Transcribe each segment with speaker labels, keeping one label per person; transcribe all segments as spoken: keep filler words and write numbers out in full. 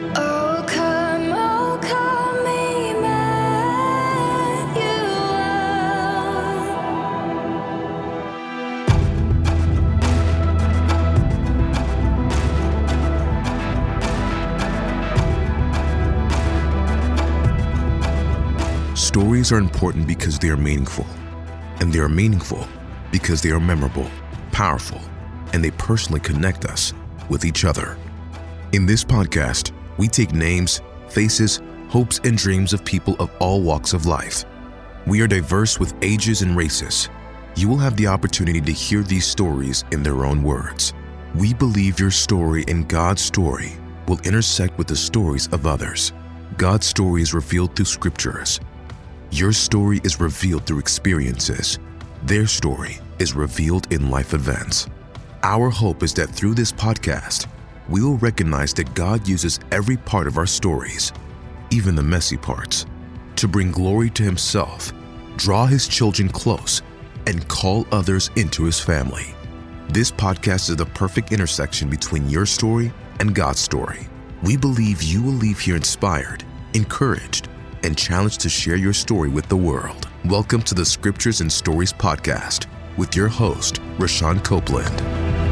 Speaker 1: Oh, come, oh, come, Emmanuel.
Speaker 2: Stories are important because they are meaningful, and they are meaningful because they are memorable, powerful, and they personally connect us with each other. In this podcast, we take names, faces, hopes, and dreams of people of all walks of life. We are diverse with ages and races. You will have the opportunity to hear these stories in their own words. We believe your story and God's story will intersect with the stories of others. God's story is revealed through scriptures. Your story is revealed through experiences. Their story is revealed in life events. Our hope is that through this podcast, we will recognize that God uses every part of our stories, even the messy parts, to bring glory to Himself, draw His children close, and call others into His family. This podcast is the perfect intersection between your story and God's story. We believe you will leave here inspired, encouraged, and challenged to share your story with the world. Welcome to the Scriptures and Stories podcast with your host, Rashawn Copeland.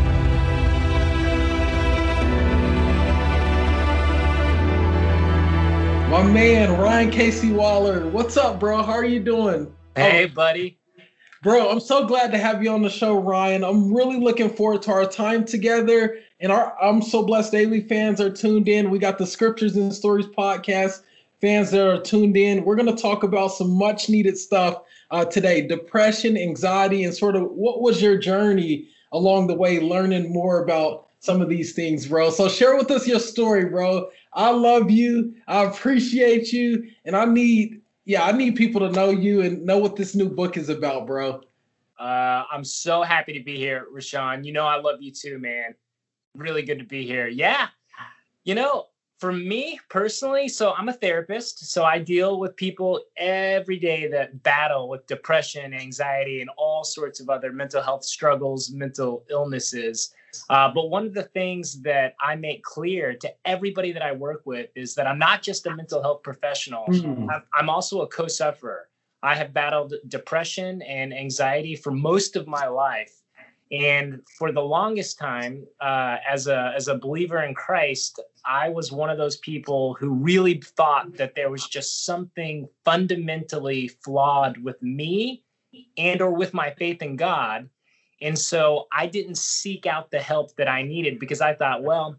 Speaker 3: My man, Ryan Casey Waller. What's up, bro? How are you doing?
Speaker 4: Hey,
Speaker 3: oh,
Speaker 4: buddy.
Speaker 3: Bro, I'm so glad to have you on the show, Ryan. I'm really looking forward to our time together. And our, I'm so blessed Daily fans are tuned in. We got the Scriptures and Stories podcast fans that are tuned in. We're going to talk about some much needed stuff uh, today. Depression, anxiety, and sort of what was your journey along the way learning more about some of these things, bro. So share with us your story, bro. I love you. I appreciate you. And I need, yeah, I need people to know you and know what this new book is about, bro.
Speaker 4: Uh, I'm so happy to be here, Rashawn. You know, I love you too, man. Really good to be here. Yeah. You know, for me personally, so I'm a therapist. So I deal with people every day that battle with depression, anxiety, and all sorts of other mental health struggles, mental illnesses. Uh, but one of the things that I make clear to everybody that I work with is that I'm not just a mental health professional. Mm. I'm, I'm also a co-sufferer. I have battled depression and anxiety for most of my life. And for the longest time, uh, as a as a believer in Christ, I was one of those people who really thought that there was just something fundamentally flawed with me and or with my faith in God. And so I didn't seek out the help that I needed because I thought, well,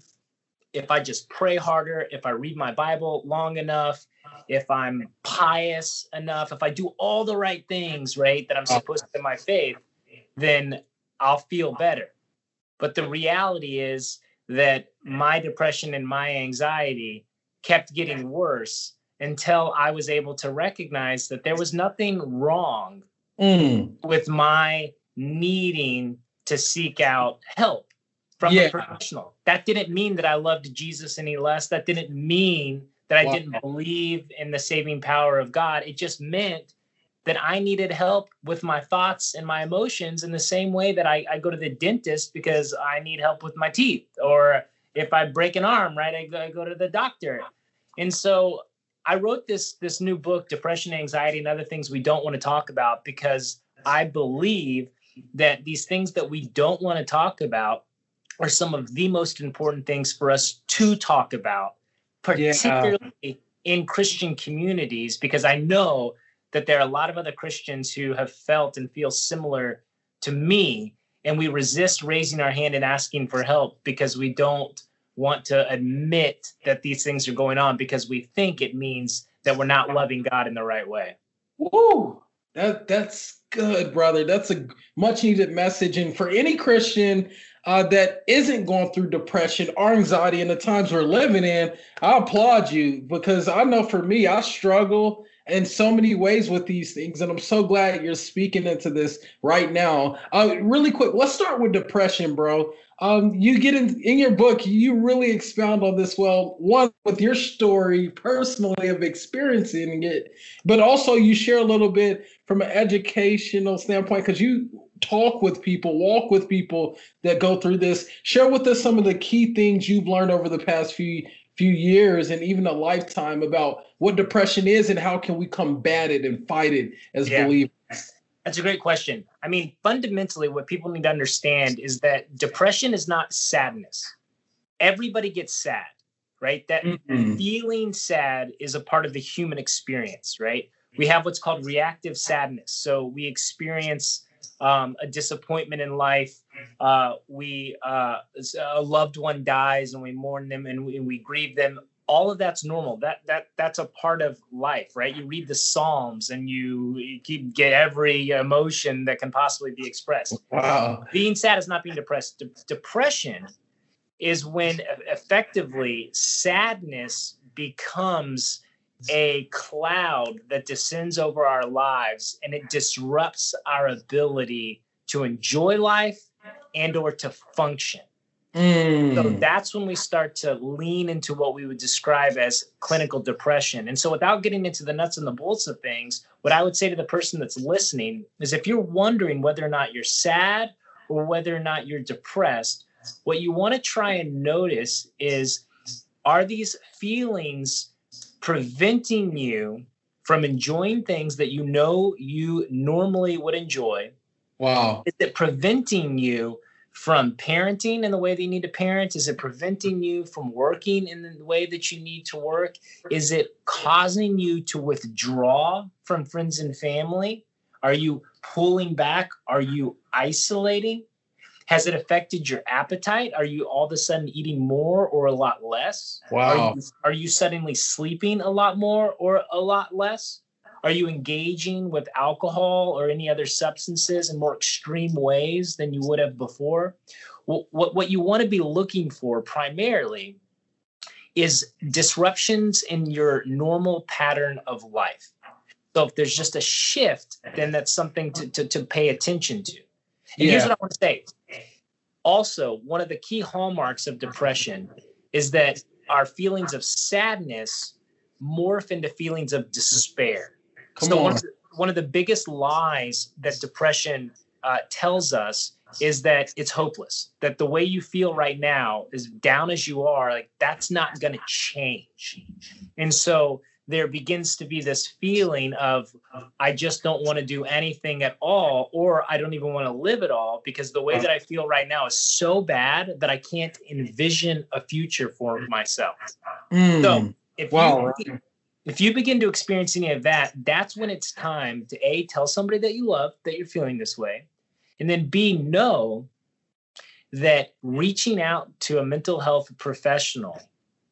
Speaker 4: if I just pray harder, if I read my Bible long enough, if I'm pious enough, if I do all the right things, right, that I'm supposed to in my faith, then I'll feel better. But the reality is that my depression and my anxiety kept getting worse until I was able to recognize that there was nothing wrong mm. with my needing to seek out help from yeah. a professional. That didn't mean that I loved Jesus any less. That didn't mean that I wow. didn't believe in the saving power of God. It just meant that I needed help with my thoughts and my emotions in the same way that I, I go to the dentist because I need help with my teeth. Or if I break an arm, right, I go, I go to the doctor. And so I wrote this, this new book, Depression, Anxiety, and Other Things We Don't Want to Talk About, because I believe that these things that we don't want to talk about are some of the most important things for us to talk about, particularly yeah. in Christian communities, because I know that there are a lot of other Christians who have felt and feel similar to me, and we resist raising our hand and asking for help because we don't want to admit that these things are going on because we think it means that we're not loving God in the right way.
Speaker 3: Woo! That that's good, brother. That's a much needed message. And for any Christian uh, that isn't going through depression or anxiety in the times we're living in, I applaud you because I know for me, I struggle in so many ways with these things. And I'm so glad you're speaking into this right now. Uh, really quick, let's start with depression, bro. Um, you get in, in your book, you really expound on this well, one with your story personally of experiencing it, but also you share a little bit from an educational standpoint because you talk with people, walk with people that go through this. Share with us some of the key things you've learned over the past few few years and even a lifetime about what depression is and how can we combat it and fight it as
Speaker 4: Yeah.
Speaker 3: believers.
Speaker 4: That's a great question. I mean, fundamentally, what people need to understand is that depression is not sadness. Everybody gets sad, right? That
Speaker 3: Mhm.
Speaker 4: feeling sad is a part of the human experience, right? We have what's called reactive sadness. So we experience um, a disappointment in life. Uh, we uh, a loved one dies and we mourn them and we, we grieve them. All of that's normal. That that that's a part of life, right? You read the Psalms and you, you keep, get every emotion that can possibly be expressed.
Speaker 3: Wow.
Speaker 4: Being sad is not being depressed. De- depression is when effectively sadness becomes a cloud that descends over our lives and it disrupts our ability to enjoy life and or to function.
Speaker 3: Mm.
Speaker 4: So that's when we start to lean into what we would describe as clinical depression. And so without getting into the nuts and the bolts of things, what I would say to the person that's listening is if you're wondering whether or not you're sad or whether or not you're depressed, what you want to try and notice is, are these feelings preventing you from enjoying things that you know you normally would enjoy?
Speaker 3: Wow.
Speaker 4: Is it preventing you from parenting in the way that you need to parent? Is it preventing you from working in the way that you need to work? Is it causing you to withdraw from friends and family? Are you pulling back? Are you isolating? Has it affected your appetite? Are you all of a sudden eating more or a lot less?
Speaker 3: Wow.
Speaker 4: Are you, are you suddenly sleeping a lot more or a lot less? Are you engaging with alcohol or any other substances in more extreme ways than you would have before? What, what, what you want to be looking for primarily is disruptions in your normal pattern of life. So if there's just a shift, then that's something to, to, to pay attention to. And
Speaker 3: Yeah.
Speaker 4: here's what I want to say. Also, one of the key hallmarks of depression is that our feelings of sadness morph into feelings of despair.
Speaker 3: Come
Speaker 4: so
Speaker 3: on.
Speaker 4: One, of the, one of the biggest lies that depression uh, tells us is that it's hopeless, that the way you feel right now, as down as you are, like that's not going to change. And so there begins to be this feeling of, I just don't want to do anything at all, or I don't even want to live at all because the way that I feel right now is so bad that I can't envision a future for myself.
Speaker 3: Mm.
Speaker 4: So if
Speaker 3: Wow.
Speaker 4: you if you begin to experience any of that, that's when it's time to A, tell somebody that you love that you're feeling this way, and then B, know that reaching out to a mental health professional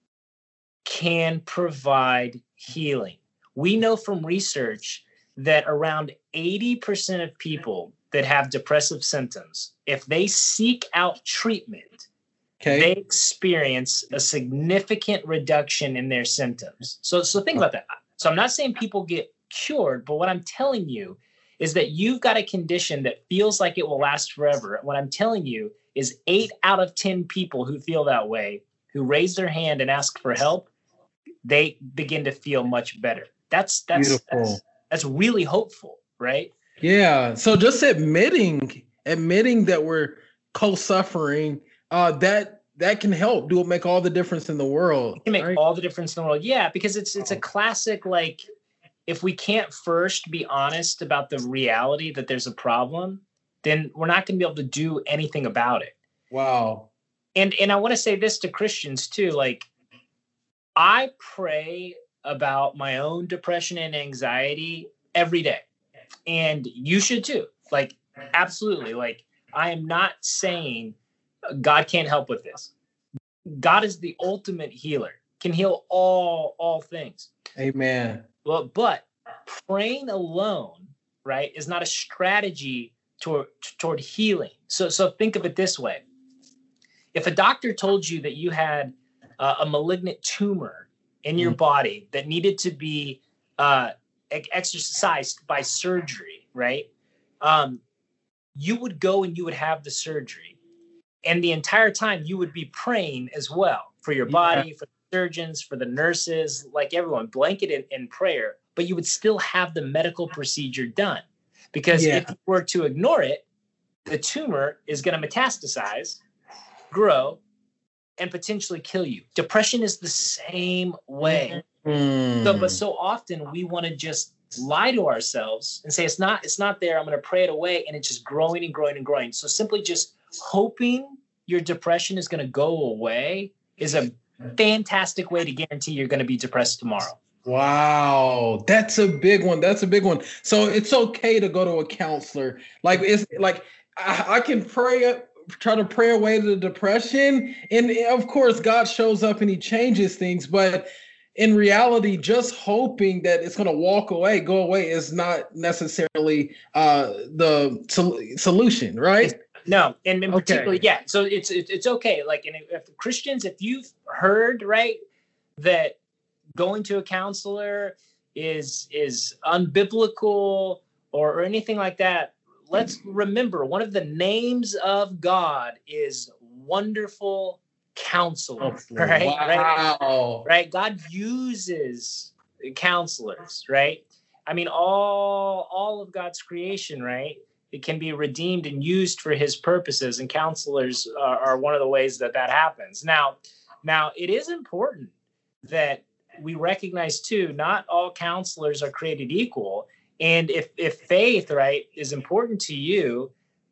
Speaker 4: can provide healing. We know from research that around eighty percent of people that have depressive symptoms, if they seek out treatment,
Speaker 3: Okay.
Speaker 4: they experience a significant reduction in their symptoms. So, so think about that. So I'm not saying people get cured, but what I'm telling you is that you've got a condition that feels like it will last forever. What I'm telling you is eight out of ten people who feel that way, who raise their hand and ask for help, they begin to feel much better. That's that's
Speaker 3: Beautiful.
Speaker 4: that's, that's really hopeful, right?
Speaker 3: Yeah. So just admitting, admitting that we're co-suffering, uh, that that can help. Do it make all the difference in the world?
Speaker 4: It can make
Speaker 3: right?
Speaker 4: all the difference in the world. Yeah, because it's it's a classic, like, if we can't first be honest about the reality that there's a problem, then we're not going to be able to do anything about it.
Speaker 3: Wow.
Speaker 4: And and I want to say this to Christians too, like, I pray about my own depression and anxiety every day. And you should too. Like, absolutely. Like, I am not saying God can't help with this. God is the ultimate healer, can heal all, all things.
Speaker 3: Amen.
Speaker 4: Well, but praying alone, right, is not a strategy toward, toward healing. So, so think of it this way. If a doctor told you that you had uh, a malignant tumor in your body that needed to be uh, exorcised by surgery, right? Um, you would go and you would have the surgery. And the entire time you would be praying as well for your body, yeah. for the surgeons, for the nurses, like everyone, blanketed in prayer. But you would still have the medical procedure done. Because yeah. if you were to ignore it, the tumor is going to metastasize, grow, and potentially kill you. Depression is the same way.
Speaker 3: Mm.
Speaker 4: So, but so often we want to just lie to ourselves and say, it's not, it's not there. I'm going to pray it away. And it's just growing and growing and growing. So simply just hoping your depression is going to go away is a fantastic way to guarantee you're going to be depressed tomorrow.
Speaker 3: Wow, that's a big one. That's a big one. So it's okay to go to a counselor. Like it's like I, I can pray, try to pray away the depression, and of course God shows up and He changes things. But in reality, just hoping that it's going to walk away, go away, is not necessarily uh, the sol- solution, right?
Speaker 4: No, and in
Speaker 3: Okay.
Speaker 4: particular, yeah. So it's it's, it's okay. Like, and if Christians, if you've heard right that going to a counselor is is unbiblical or, or anything like that, let's remember one of the names of God is Wonderful Counselor. Right?
Speaker 3: Wow.
Speaker 4: Right? Right? God uses counselors, right? I mean, all all of God's creation, right? It can be redeemed and used for His purposes, and counselors are, are one of the ways that that happens. Now, now it is important that we recognize too, not all counselors are created equal. And if, if faith, right, is important to you,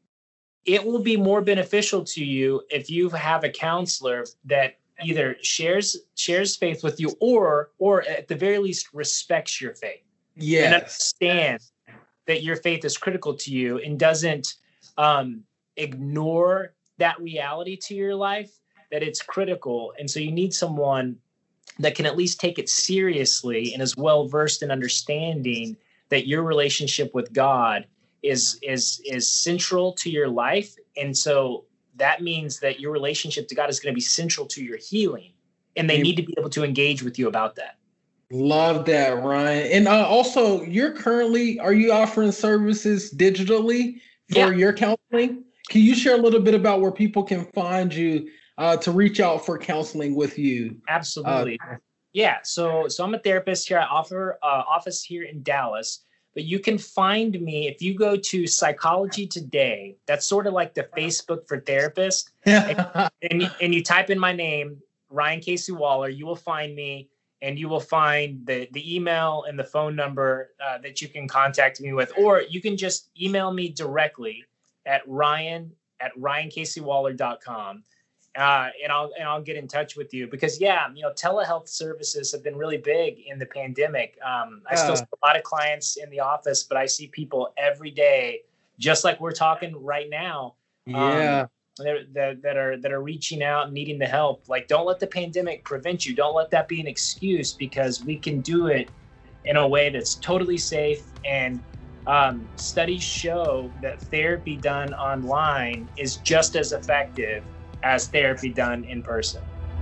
Speaker 4: it will be more beneficial to you if you have a counselor that either shares, shares faith with you or, or at the very least respects your faith.
Speaker 3: Yes.
Speaker 4: And understands that your faith is critical to you and doesn't um, ignore that reality to your life, that it's critical. And so you need someone that can at least take it seriously and is well-versed in understanding that your relationship with God is, is, is central to your life. And so that means that your relationship to God is going to be central to your healing. And they need to be able to engage with you about that.
Speaker 3: Love that, Ryan. And uh, also, you're currently, are you offering services digitally for
Speaker 4: Yeah.
Speaker 3: your counseling? Can you share a little bit about where people can find you uh, to reach out for counseling with you?
Speaker 4: Absolutely. Uh, yeah. So, so I'm a therapist here. I offer uh, office here in Dallas, but you can find me if you go to Psychology Today. That's sort of like the Facebook for therapists. and, and, you, and you type in my name, Ryan Casey Waller, you will find me. And you will find the, the email and the phone number uh, that you can contact me with, or you can just email me directly at Ryan at ryan casey waller dot com. Uh, and I'll, and I'll get in touch with you because yeah, you know, telehealth services have been really big in the pandemic. Um, I still
Speaker 3: Yeah.
Speaker 4: see a lot of clients in the office, but I see people every day, just like we're talking right now.
Speaker 3: Yeah.
Speaker 4: Um, That, that, that are that are reaching out and needing the help. Like, don't let the pandemic prevent you. Don't let that be an excuse, because we can do it in a way that's totally safe. And um, studies show that therapy done online is just as effective as therapy done in person.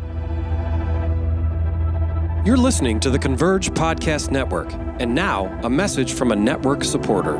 Speaker 5: You're listening to the Converge Podcast Network. And now, a message from a network supporter.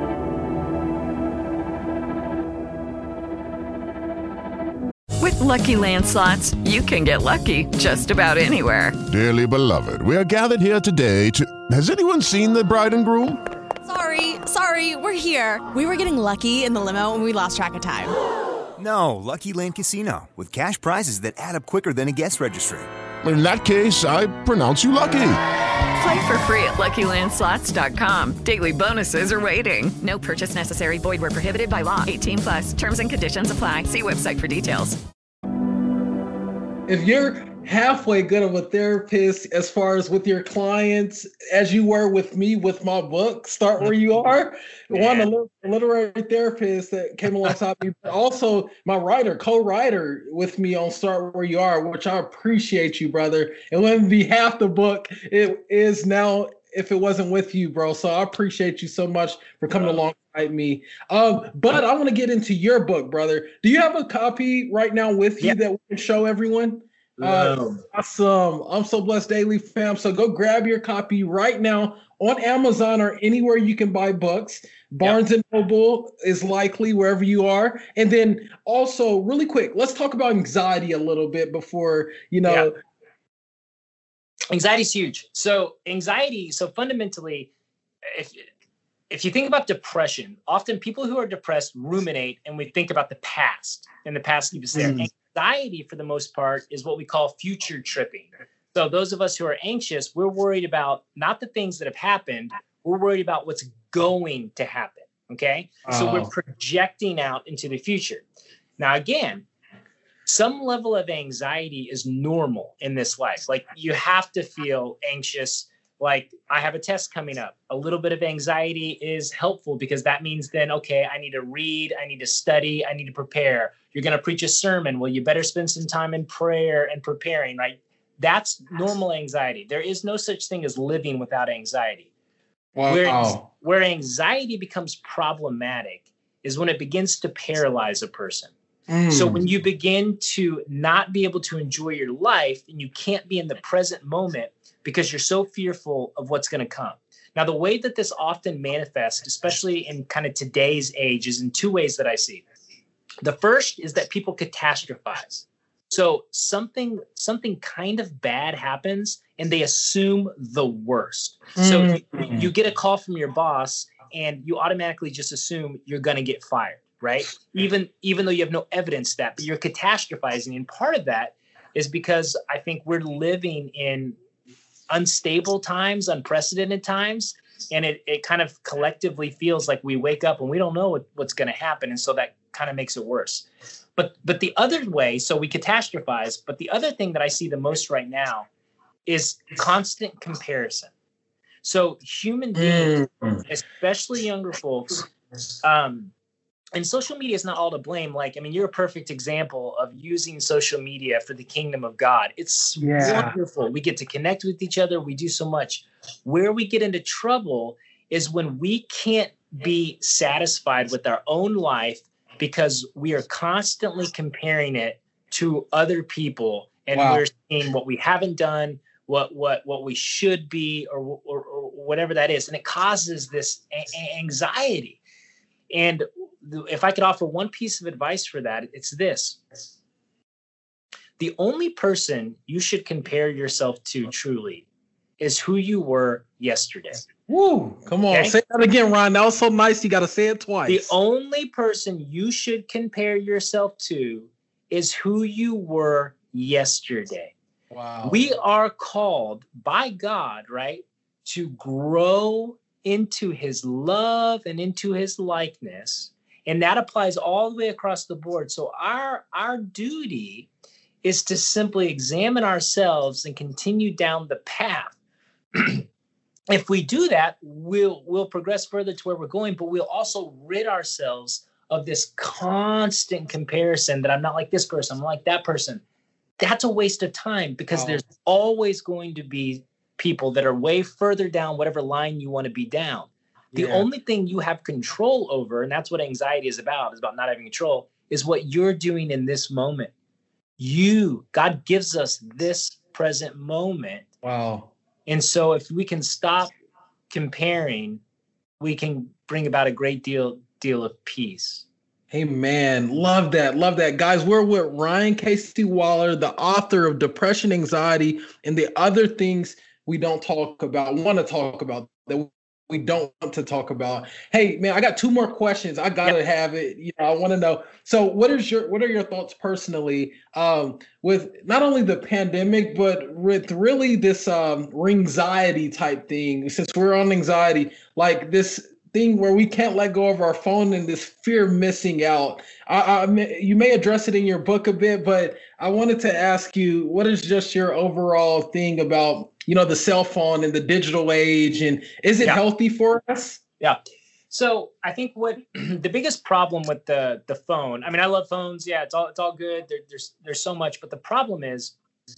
Speaker 6: With Lucky Land Slots, you can get lucky just about anywhere.
Speaker 7: Dearly beloved, we are gathered here today to... Has anyone seen the bride and groom?
Speaker 8: Sorry, sorry, we're here. We were getting lucky in the limo and we lost track of time.
Speaker 9: No, Lucky Land Casino, with cash prizes that add up quicker than a guest registry.
Speaker 7: In that case, I pronounce you lucky.
Speaker 6: Play for free at lucky land slots dot com. Daily bonuses are waiting. No purchase necessary. Void where prohibited by law. eighteen plus. Terms and conditions apply. See website for details.
Speaker 3: If you're halfway good of a therapist as far as with your clients as you were with me with my book, Start Where You Are,
Speaker 4: Yeah.
Speaker 3: one a literary therapist that came alongside me, but also my writer, co-writer with me on Start Where You Are, which I appreciate you, brother. It wouldn't be half the book it is now if it wasn't with you, bro. So I appreciate you so much for coming alongside me. Um, but I want to get into your book, brother. Do you have a copy right now with you
Speaker 4: Yeah.
Speaker 3: that we can show everyone? Uh,
Speaker 4: No.
Speaker 3: awesome. I'm so blessed, Daily Fam. So go grab your copy right now on Amazon or anywhere you can buy books. Barnes and Noble is likely wherever you are. And then also, really quick, let's talk about anxiety a little bit before, you know.
Speaker 4: Yeah. Anxiety is huge. So anxiety, so fundamentally, if if you think about depression, often people who are depressed ruminate and we think about the past, and the past keeps us there.
Speaker 3: Mm.
Speaker 4: anxiety, for the most part, is what we call future tripping. So those of us who are anxious, we're worried about not the things that have happened. We're worried about what's going to happen. Okay. Oh. So we're projecting out into the future. Now, again, some level of anxiety is normal in this life. Like, you have to feel anxious. Like, I have a test coming up. A little bit of anxiety is helpful because that means then, okay, I need to read, I need to study, I need to prepare. You're going to preach a sermon. Well, you better spend some time in prayer and preparing, right? That's normal anxiety. There is no such thing as living without anxiety. Wow. Where, where anxiety becomes problematic is when it begins to paralyze a person. Mm. So when you begin to not be able to enjoy your life and you can't be in the present moment because you're so fearful of what's going to come. Now, the way that this often manifests, especially in kind of today's age, is in two ways that I see. The first is that people catastrophize. So something something kind of bad happens and they assume the worst. Mm. So you, you get a call from your boss and you automatically just assume you're going to get fired. Right? Even even though you have no evidence of that, but you're catastrophizing. And part of that is because I think we're living in unstable times, unprecedented times, and it, it kind of collectively feels like we wake up and we don't know what, what's going to happen. And so that kind of makes it worse. But but the other way, so we catastrophize, but the other thing that I see the most right now is constant comparison. So human beings, mm. especially younger folks, um, and social media is not all to blame. Like, I mean, you're a perfect example of using social media for the kingdom of God. It's yeah. wonderful. We get to connect with each other. We do so much. Where we get into trouble is when we can't be satisfied with our own life because we are constantly comparing it to other people. And wow. we're seeing what we haven't done, what what what we should be, or, or, or whatever that is. And it causes this a- anxiety. And if I could offer one piece of advice for that, it's this. The only person you should compare yourself to truly is who you were yesterday.
Speaker 3: Woo! Come on, okay? Say that again, Ron. That was so nice. You got to say it twice.
Speaker 4: The only person you should compare yourself to is who you were yesterday.
Speaker 3: Wow.
Speaker 4: We are called by God, right, to grow into his love and into his likeness. And that applies all the way across the board. So our, our duty is to simply examine ourselves and continue down the path. If we do that, we'll, we'll progress further to where we're going, but we'll also rid ourselves of this constant comparison that I'm not like this person, I'm like that person. That's a waste of time because oh. there's always going to be people that are way further down whatever line you want to be down. The yeah. only thing you have control over, and that's what anxiety is about, is about not having control, is what you're doing in this moment. You, God gives us this present moment.
Speaker 3: Wow.
Speaker 4: And so if we can stop comparing, we can bring about a great deal, deal of peace.
Speaker 3: Amen. Love that. Love that. Guys, we're with Ryan Casey Waller, the author of Depression, Anxiety, and the Other Things We Don't Talk About, want to talk about, that we don't want to talk about. Hey, man, I got two more questions. I gotta yep. have it. You know, I want to know. So, what is your what are your thoughts personally um, with not only the pandemic, but with really this um, anxiety type thing? Since we're on anxiety, like this thing where we can't let go of our phone and this fear of missing out. I, I, you may address it in your book a bit, but I wanted to ask you, what is just your overall thing about, you know, the cell phone and the digital age, and is it yeah. healthy for us?
Speaker 4: Yeah. So I think what the biggest problem with the the phone, I mean, I love phones. Yeah, it's all it's all good. There, there's there's so much, but the problem is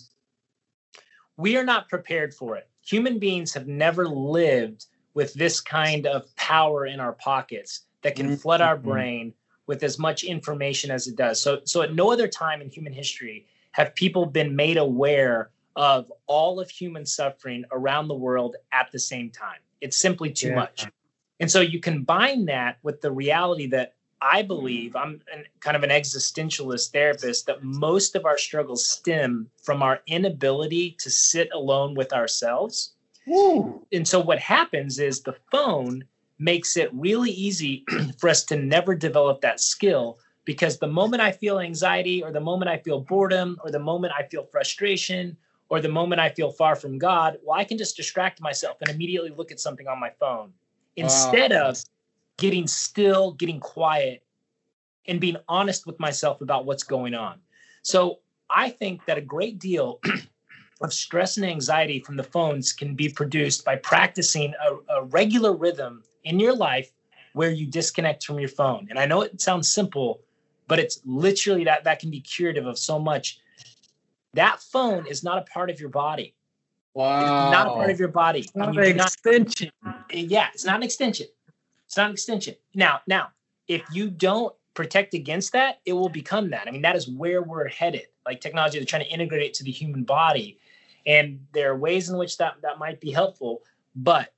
Speaker 4: we are not prepared for it. Human beings have never lived with this kind of power in our pockets that can mm-hmm. flood our brain with as much information as it does. So, so at no other time in human history have people been made aware of all of human suffering around the world at the same time. It's simply too yeah. much. And so you combine that with the reality that I believe, I'm an, kind of an existentialist therapist, that most of our struggles stem from our inability to sit alone with ourselves. Woo. And so what happens is the phone makes it really easy for us to never develop that skill Because the moment I feel anxiety, or the moment I feel boredom, or the moment I feel frustration, or the moment I feel far from God, well, I can just distract myself and immediately look at something on my phone instead
Speaker 3: Wow.
Speaker 4: of getting still, getting quiet, and being honest with myself about what's going on. So I think that a great deal of stress and anxiety from the phones can be produced by practicing a, a regular rhythm in your life where you disconnect from your phone. And I know it sounds simple, but it's literally that that can be curative of so much. That phone is not a part of your body.
Speaker 3: Wow.
Speaker 4: It's not a part of your body.
Speaker 3: It's not
Speaker 4: And you
Speaker 3: an
Speaker 4: do not-
Speaker 3: extension.
Speaker 4: yeah, it's not an extension. It's not an extension. Now, now, if you don't protect against that, it will become that. I mean, that is where we're headed. Like technology, they're trying to integrate it to the human body. And there are ways in which that, that might be helpful. But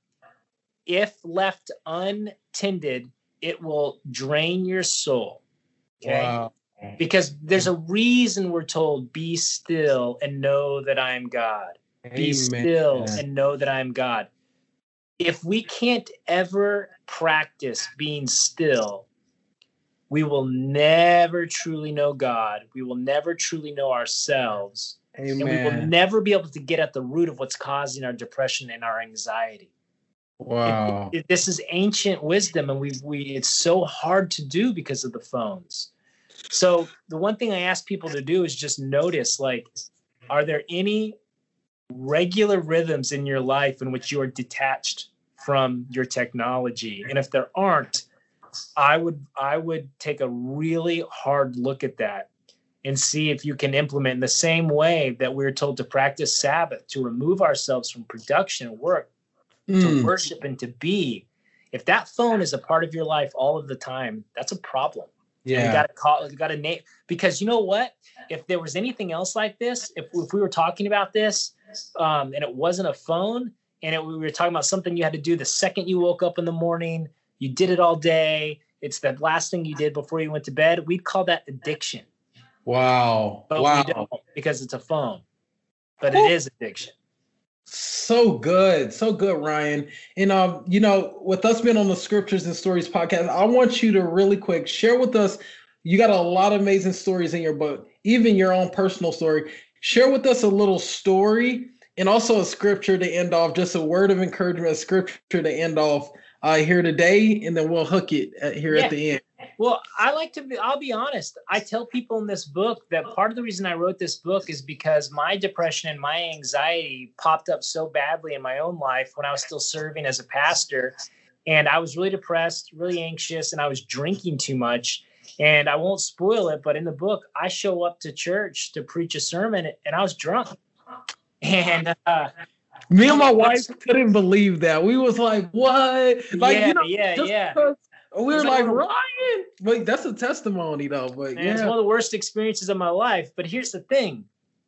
Speaker 4: if left untended, it will drain your soul. Okay.
Speaker 3: Wow.
Speaker 4: Because there's a reason we're told, be still and know that I am God. Be
Speaker 3: Amen.
Speaker 4: still and know that I am God. If we can't ever practice being still, we will never truly know God. We will never truly know ourselves.
Speaker 3: Amen.
Speaker 4: And we will never be able to get at the root of what's causing our depression and our anxiety.
Speaker 3: Wow.
Speaker 4: It, it, this is ancient wisdom, and we we it's so hard to do because of the phones. So the one thing I ask people to do is just notice, like, are there any regular rhythms in your life in which you are detached from your technology? And if there aren't, I would I would take a really hard look at that and see if you can implement in the same way that we're told to practice Sabbath, to remove ourselves from production and work, to
Speaker 3: Mm.
Speaker 4: worship and to be. If that phone is a part of your life all of the time, that's a problem. And
Speaker 3: Yeah.
Speaker 4: we got to call, we got to name, because you know what? If there was anything else like this, if, if we were talking about this um, and it wasn't a phone, and it, we were talking about something you had to do the second you woke up in the morning, you did it all day, it's the last thing you did before you went to bed, we'd call that addiction.
Speaker 3: Wow.
Speaker 4: But
Speaker 3: wow.
Speaker 4: we don't, because it's a phone. But it is addiction.
Speaker 3: So good. So good, Ryan. And, um, you know, with us being on the Scriptures and Stories podcast, I want you to really quick share with us. You got a lot of amazing stories in your book, even your own personal story. Share with us a little story and also a scripture to end off, just a word of encouragement, a scripture to end off uh, here today, and then we'll hook it at, here
Speaker 4: Yeah.
Speaker 3: at the end.
Speaker 4: Well, I like to be, I'll be honest. I tell people in this book that part of the reason I wrote this book is because my depression and my anxiety popped up so badly in my own life when I was still serving as a pastor. And I was really depressed, really anxious, and I was drinking too much. And I won't spoil it, but in the book, I show up to church to preach a sermon, and I was drunk. And uh,
Speaker 3: Me and my wife couldn't believe that. We was like, what? Like,
Speaker 4: yeah,
Speaker 3: you know,
Speaker 4: yeah,
Speaker 3: just
Speaker 4: yeah.
Speaker 3: because we were
Speaker 4: It's
Speaker 3: like,
Speaker 4: like one of-
Speaker 3: Ryan. But that's a testimony, though. But
Speaker 4: And it's
Speaker 3: yeah.
Speaker 4: one of the worst experiences of my life. But here's the thing.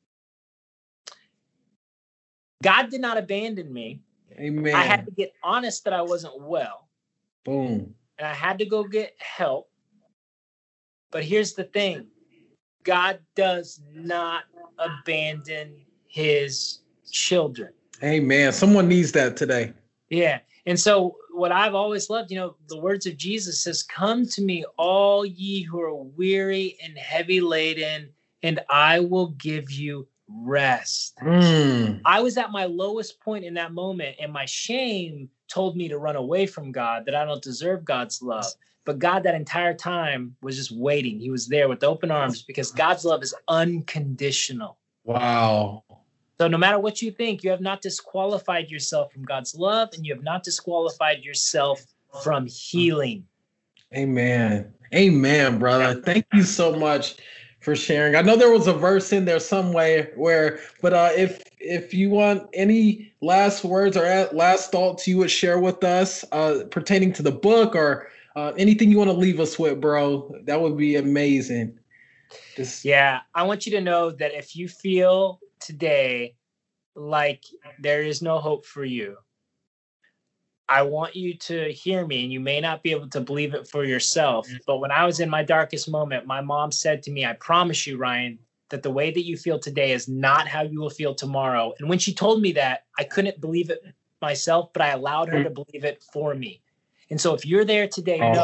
Speaker 4: God did not abandon me.
Speaker 3: Amen.
Speaker 4: I had to get honest that I wasn't well.
Speaker 3: Boom.
Speaker 4: And I had to go get help. But here's the thing. God does not abandon his children.
Speaker 3: Amen. Someone needs that today.
Speaker 4: Yeah. And so what I've always loved, you know, the words of Jesus says, come to me, all ye who are weary and heavy laden, and I will give you rest.
Speaker 3: Mm.
Speaker 4: I was at my lowest point in that moment, and my shame told me to run away from God, that I don't deserve God's love. But God that entire time was just waiting. He was there with open arms because God's love is unconditional.
Speaker 3: Wow.
Speaker 4: So no matter what you think, you have not disqualified yourself from God's love, and you have not disqualified yourself from healing.
Speaker 3: Amen. Amen, brother. Thank you so much for sharing. I know there was a verse in there some way where, but uh, if if you want any last words or last thoughts you would share with us uh, pertaining to the book or uh, anything you want to leave us with, bro, that would be amazing. Just
Speaker 4: Yeah, I want you to know that if you feel today like there is no hope for you, I want you to hear me, and you may not be able to believe it for yourself. But when I was in my darkest moment, my mom said to me, I promise you, Ryan, that the way that you feel today is not how you will feel tomorrow. And when she told me that, I couldn't believe it myself, but I allowed her to believe it for me. And so if you're there today,
Speaker 3: Oh.
Speaker 4: know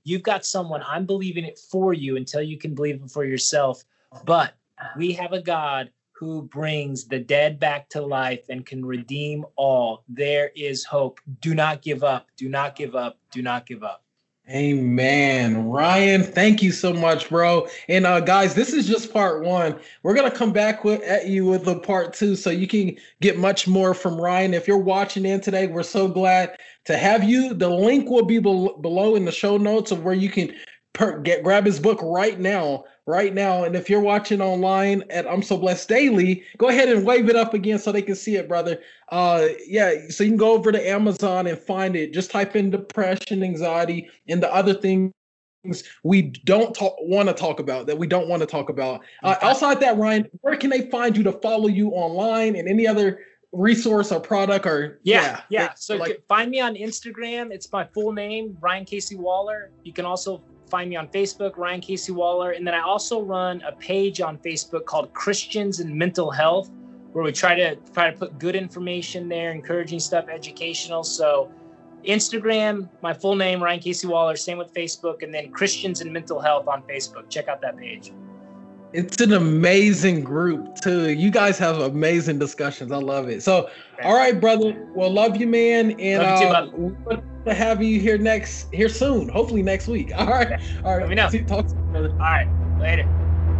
Speaker 4: You've got someone. I'm believing it for you until you can believe it for yourself. But we have a God who brings the dead back to life and can redeem all. There is hope. Do not give up. Do not give up. Do not give up.
Speaker 3: Amen. Ryan, thank you so much, bro. And uh, guys, this is just part one. We're going to come back with, at you with the part two so you can get much more from Ryan. If you're watching in today, we're so glad to have you. The link will be be- below in the show notes of where you can per- get grab his book right now. Right now. And if you're watching online at I'm So Blessed Daily, go ahead and wave it up again so they can see it, brother. Uh, yeah, so you can go over to Amazon and find it. Just type in depression, anxiety, and the other things we don't talk, want to talk about, that we don't want to talk about. Uh, outside that, Ryan, where can they find you to follow you online and any other resource or product? Or
Speaker 4: Yeah,
Speaker 3: yeah.
Speaker 4: yeah. So
Speaker 3: like,
Speaker 4: find me on Instagram. It's my full name, Ryan Casey Waller. You can also find me on Facebook, Ryan Casey Waller. And then I also run a page on Facebook called Christians and Mental Health, where we try to try to put good information there, encouraging stuff, educational. So Instagram, my full name, Ryan Casey Waller, same with Facebook, and then Christians and Mental Health on Facebook. Check out that page.
Speaker 3: It's an amazing group too. You guys have amazing discussions. I love it. So, all right, brother. Well, love you, man. And
Speaker 4: love you too,
Speaker 3: uh,
Speaker 4: brother.
Speaker 3: we're to have you here next, here soon. Hopefully next week. All right.
Speaker 4: Okay.
Speaker 3: All right.
Speaker 4: Let me know.
Speaker 3: See, talk to you, brother.
Speaker 4: All right. Later.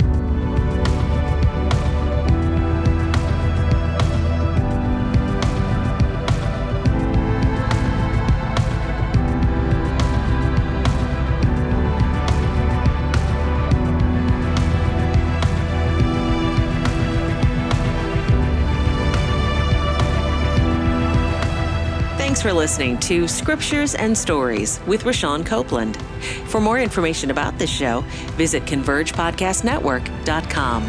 Speaker 10: Thanks for listening to Scriptures and Stories with Rashawn Copeland. For more information about this show, visit converge podcast network dot com.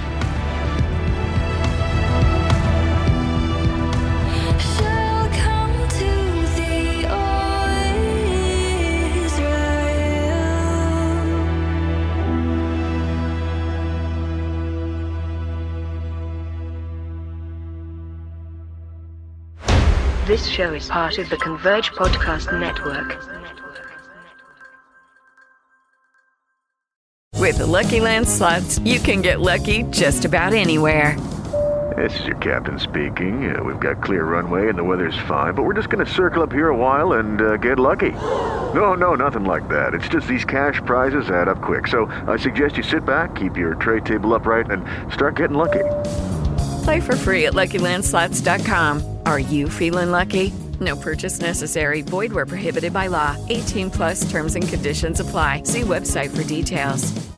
Speaker 1: Shall come to thee, O Israel.
Speaker 11: This show is part of the Converge Podcast Network.
Speaker 6: With the Lucky Land Slots, you can get lucky just about anywhere.
Speaker 12: This is your captain speaking. Uh, we've got clear runway and the weather's fine, but we're just going to circle up here a while and uh, get lucky. No, no, nothing like that. It's just these cash prizes add up quick. So I suggest you sit back, keep your tray table upright, and start getting lucky.
Speaker 6: Play for free at lucky land slots dot com. Are you feeling lucky? No purchase necessary. Void where prohibited by law. eighteen plus terms and conditions apply. See website for details.